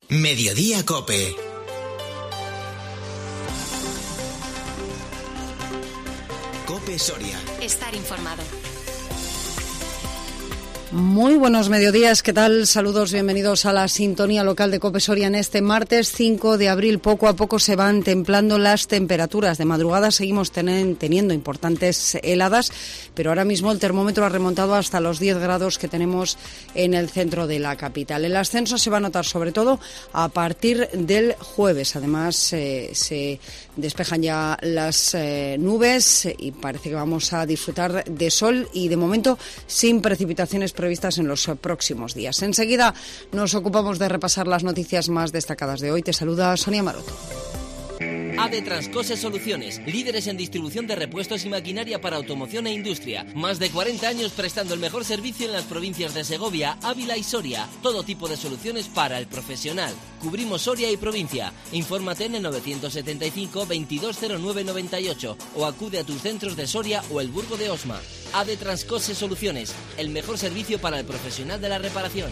Mediodía Cope. Cope Soria. Estar informado. Muy buenos mediodías, ¿qué tal? Saludos, bienvenidos a la sintonía local de Cope Soria en este martes 5 de abril. Poco a poco se van templando las temperaturas. De madrugada seguimos teniendo importantes heladas, pero ahora mismo el termómetro ha remontado hasta los 10 grados que tenemos en el centro de la capital. El ascenso se va a notar sobre todo a partir del jueves. Además, se despejan ya las nubes y parece que vamos a disfrutar de sol y de momento sin precipitaciones previstas en los próximos días. Enseguida nos ocupamos de repasar las noticias más destacadas de hoy. Te saluda Sonia Maroto. ADE Transcose Soluciones, líderes en distribución de repuestos y maquinaria para automoción e industria. Más de 40 años prestando el mejor servicio en las provincias de Segovia, Ávila y Soria. Todo tipo de soluciones para el profesional. Cubrimos Soria y provincia. Infórmate en el 975 2209 98 o acude a tus centros de Soria o el Burgo de Osma. ADE Transcose Soluciones, el mejor servicio para el profesional de la reparación.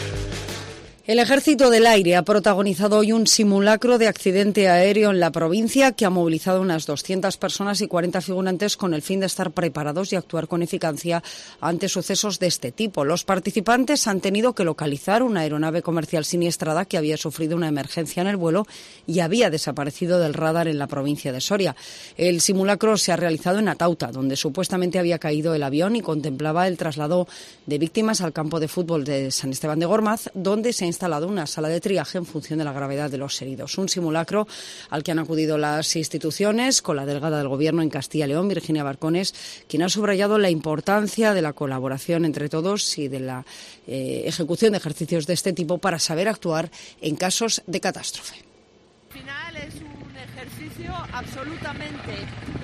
El Ejército del Aire ha protagonizado hoy un simulacro de accidente aéreo en la provincia que ha movilizado unas 200 personas y 40 figurantes con el fin de estar preparados y actuar con eficacia ante sucesos de este tipo. Los participantes han tenido que localizar una aeronave comercial siniestrada que había sufrido una emergencia en el vuelo y había desaparecido del radar en la provincia de Soria. El simulacro se ha realizado en Atauta, donde supuestamente había caído el avión y contemplaba el traslado de víctimas al campo de fútbol de San Esteban de Gormaz, donde se ha instalado una sala de triaje en función de la gravedad de los heridos. Un simulacro al que han acudido las instituciones, con la delegada del Gobierno en Castilla y León, Virginia Barcones, quien ha subrayado la importancia de la colaboración entre todos y de la ejecución de ejercicios de este tipo para saber actuar en casos de catástrofe. Al final es un ejercicio absolutamente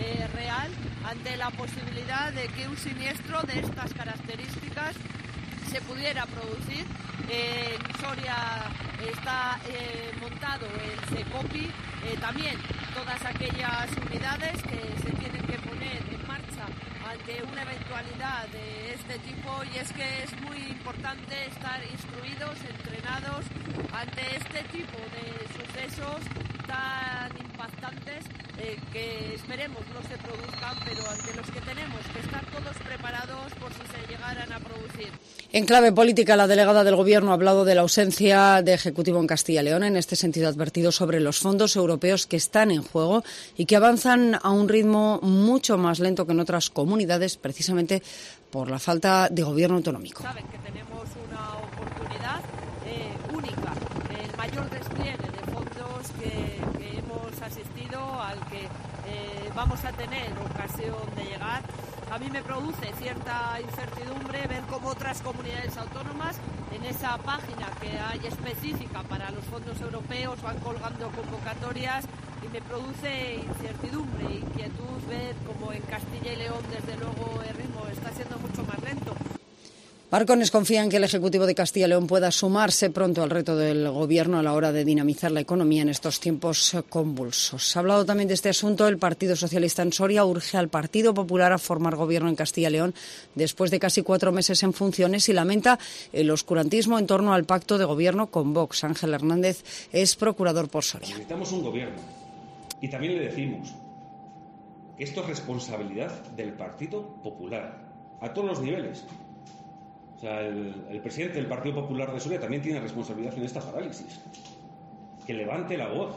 real ante la posibilidad de que un siniestro de estas características se pudiera producir. En Soria está montado el CECOPI, también todas aquellas unidades que se tienen que poner en marcha ante una eventualidad de este tipo, y es que es muy importante estar instruidos, entrenados ante este tipo de sucesos tan impactantes que esperemos no se produzcan, pero ante los que tenemos que estar todos preparados por si se llegaran a producir. En clave política, la delegada del Gobierno ha hablado de la ausencia de Ejecutivo en Castilla y León. En este sentido, ha advertido sobre los fondos europeos que están en juego y que avanzan a un ritmo mucho más lento que en otras comunidades, precisamente por la falta de gobierno autonómico. Saben que tenemos una oportunidad única, el mayor despliegue de fondos que hemos asistido, al que vamos a tener ocasión de llegar. A mí me produce cierta incertidumbre ver cómo otras comunidades autónomas en esa página que hay específica para los fondos europeos van colgando convocatorias, y me produce incertidumbre e inquietud ver cómo en Castilla y León desde luego el ritmo está siendo mucho más lento. Barcones confía en que el Ejecutivo de Castilla y León pueda sumarse pronto al reto del Gobierno a la hora de dinamizar la economía en estos tiempos convulsos. Ha hablado también de este asunto el Partido Socialista en Soria. Urge al Partido Popular a formar Gobierno en Castilla y León después de casi 4 meses en funciones y lamenta el oscurantismo en torno al pacto de Gobierno con Vox. Ángel Hernández es procurador por Soria. Necesitamos un Gobierno y también le decimos que esto es responsabilidad del Partido Popular a todos los niveles. O sea, el presidente del Partido Popular de Soria también tiene responsabilidad en esta parálisis. Que levante la voz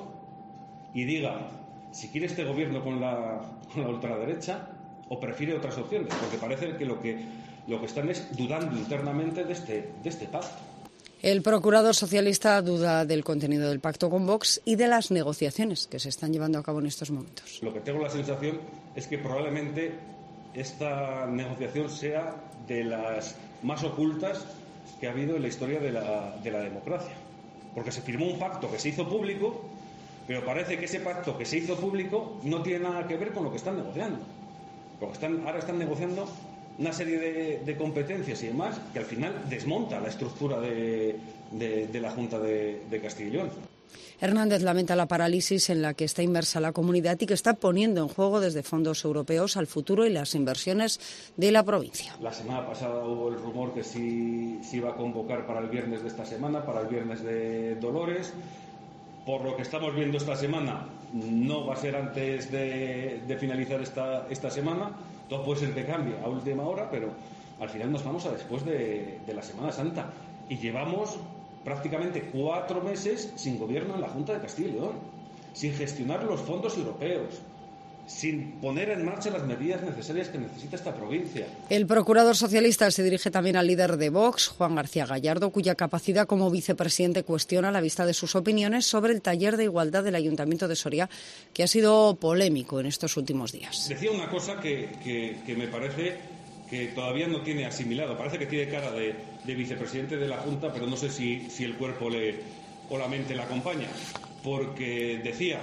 y diga si quiere este gobierno con la ultraderecha o prefiere otras opciones, porque parece que lo que están es dudando internamente de este pacto. El procurador socialista duda del contenido del pacto con Vox y de las negociaciones que se están llevando a cabo en estos momentos. Lo que tengo la sensación es que probablemente esta negociación sea de las más ocultas que ha habido en la historia de la democracia. Porque se firmó un pacto que se hizo público, pero parece que ese pacto que se hizo público no tiene nada que ver con lo que están negociando. Porque ahora están negociando una serie de competencias y demás que al final desmonta la estructura de de la Junta de Castilla y León. Hernández lamenta la parálisis en la que está inmersa la comunidad y que está poniendo en juego desde fondos europeos al futuro y las inversiones de la provincia. La semana pasada hubo el rumor que sí iba a convocar para el viernes de esta semana, para el viernes de Dolores. Por lo que estamos viendo esta semana, no va a ser antes de finalizar esta semana. Todo puede ser que cambie a última hora, pero al final nos vamos a después de la Semana Santa. Y llevamos prácticamente 4 meses sin gobierno en la Junta de Castilla y León, sin gestionar los fondos europeos, sin poner en marcha las medidas necesarias que necesita esta provincia. El procurador socialista se dirige también al líder de Vox, Juan García Gallardo, cuya capacidad como vicepresidente cuestiona a la vista de sus opiniones sobre el taller de igualdad del Ayuntamiento de Soria, que ha sido polémico en estos últimos días. Decía una cosa que me parece que todavía no tiene asimilado. Parece que tiene cara de vicepresidente de la Junta, pero no sé si el cuerpo o la mente le acompaña. Porque decía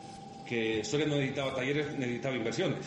que Soria no necesitaba talleres, necesitaba inversiones.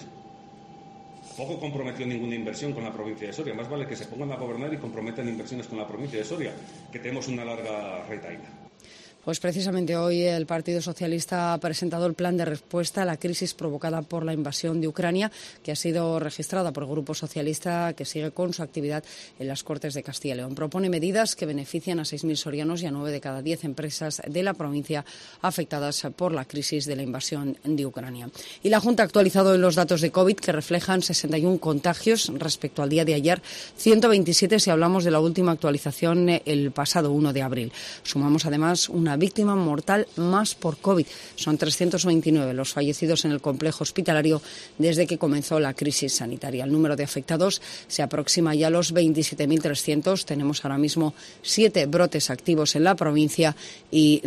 Poco comprometió ninguna inversión con la provincia de Soria. Más vale que se pongan a gobernar y comprometan inversiones con la provincia de Soria, que tenemos una larga retahíla. Pues precisamente hoy el Partido Socialista ha presentado el plan de respuesta a la crisis provocada por la invasión de Ucrania, que ha sido registrada por el Grupo Socialista, que sigue con su actividad en las Cortes de Castilla y León. Propone medidas que benefician a 6.000 sorianos y a 9 de cada 10 empresas de la provincia afectadas por la crisis de la invasión de Ucrania. Y la Junta ha actualizado los datos de COVID, que reflejan 61 contagios respecto al día de ayer, 127 si hablamos de la última actualización el pasado 1 de abril. Sumamos además una víctima mortal más por COVID. Son 329 los fallecidos en el complejo hospitalario desde que comenzó la crisis sanitaria. El número de afectados se aproxima ya a los 27.300. Tenemos ahora mismo 7 brotes activos en la provincia y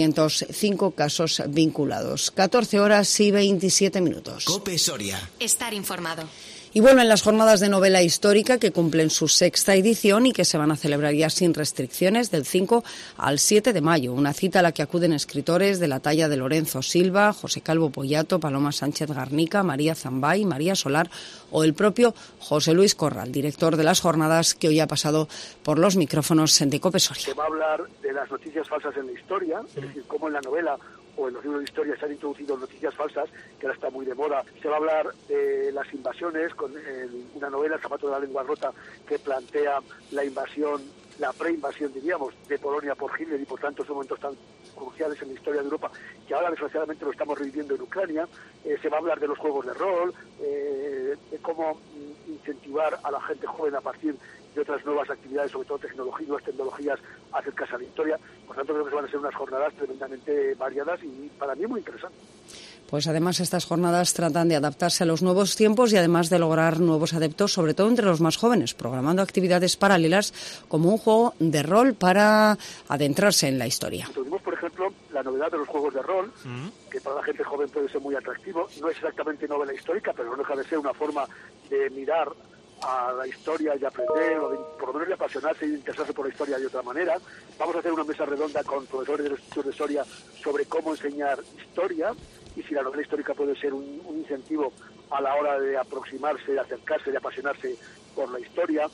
205 casos vinculados. 14 horas y 27 minutos. COPE Soria. Estar informado. Y vuelven las jornadas de novela histórica, que cumplen su 6ª edición y que se van a celebrar ya sin restricciones del 5 al 7 de mayo. Una cita a la que acuden escritores de la talla de Lorenzo Silva, José Calvo Pollato, Paloma Sánchez Garnica, María Zambay, María Solar o el propio José Luis Corral, director de las jornadas, que hoy ha pasado por los micrófonos de COPE Soria. Se va a hablar de las noticias falsas en la historia, es decir, cómo en la novela o en los libros de historia se han introducido noticias falsas, que ahora está muy de moda. Se va a hablar de las invasiones, con una novela, El zapato de la lengua rota, que plantea la invasión, la preinvasión, diríamos, de Polonia por Hitler y por tanto son momentos tan cruciales en la historia de Europa, que ahora desgraciadamente lo estamos reviviendo en Ucrania. Se va a hablar de los juegos de rol, de cómo incentivar a la gente joven a partir de otras nuevas actividades, sobre todo nuevas tecnologías, acercarse a la historia. Por tanto, creo que van a ser unas jornadas tremendamente variadas y para mí muy interesantes. Pues además estas jornadas tratan de adaptarse a los nuevos tiempos y además de lograr nuevos adeptos, sobre todo entre los más jóvenes, programando actividades paralelas como un juego de rol para adentrarse en la historia. Tuvimos, por ejemplo, la novedad de los juegos de rol, que para la gente joven puede ser muy atractivo. No es exactamente novela histórica, pero no deja de ser una forma de mirar a la historia y aprender, o de, por lo menos de apasionarse y de interesarse por la historia de otra manera. Vamos a hacer una mesa redonda con profesores del Instituto de Soria sobre cómo enseñar historia y si la novela histórica puede ser un incentivo a la hora de aproximarse, de acercarse, de apasionarse por la historia.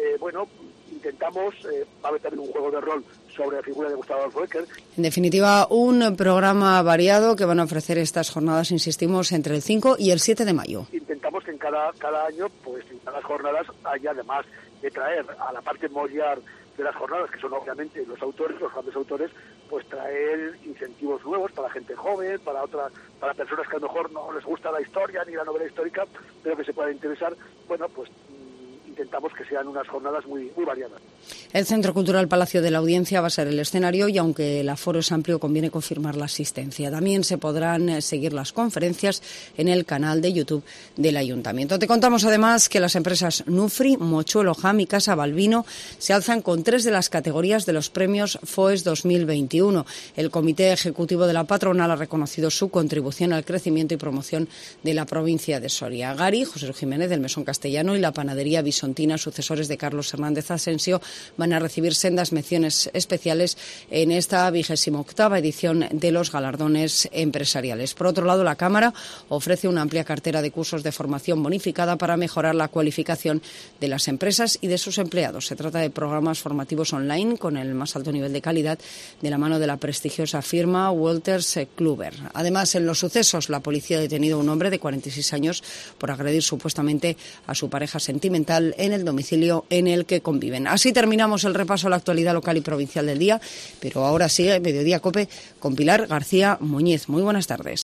Intentamos, va a haber también un juego de rol sobre la figura de Gustavo Adolfo Bécquer. En definitiva, un programa variado que van a ofrecer estas jornadas, insistimos, entre el 5 y el 7 de mayo. Intentamos que en cada año, pues en cada jornadas, haya, además de traer a la parte mollar de las jornadas, que son obviamente los autores, los grandes autores, pues traer incentivos nuevos para gente joven, para personas que a lo mejor no les gusta la historia ni la novela histórica, pero que se puedan interesar. Bueno, pues intentamos que sean unas jornadas muy, muy variadas. El Centro Cultural Palacio de la Audiencia va a ser el escenario y aunque el aforo es amplio, conviene confirmar la asistencia. También se podrán seguir las conferencias en el canal de YouTube del Ayuntamiento. Te contamos además que las empresas Nufri, Mochuelo, Ham y Casa Balbino se alzan con 3 de las categorías de los premios FOES 2021. El Comité Ejecutivo de la Patronal ha reconocido su contribución al crecimiento y promoción de la provincia de Soria. Gari, José Luis Jiménez del Mesón Castellano y la Panadería Bison Sontina, sucesores de Carlos Hernández Asensio, van a recibir sendas menciones especiales en esta 28ª edición de los galardones empresariales. Por otro lado, la Cámara ofrece una amplia cartera de cursos de formación bonificada para mejorar la cualificación de las empresas y de sus empleados. Se trata de programas formativos online con el más alto nivel de calidad, de la mano de la prestigiosa firma Wolters Kluwer. Además, en los sucesos, la policía ha detenido a un hombre de 46 años por agredir supuestamente a su pareja sentimental en el domicilio en el que conviven. Así terminamos el repaso a la actualidad local y provincial del día, pero ahora sigue Mediodía COPE con Pilar García Muñiz. Muy buenas tardes.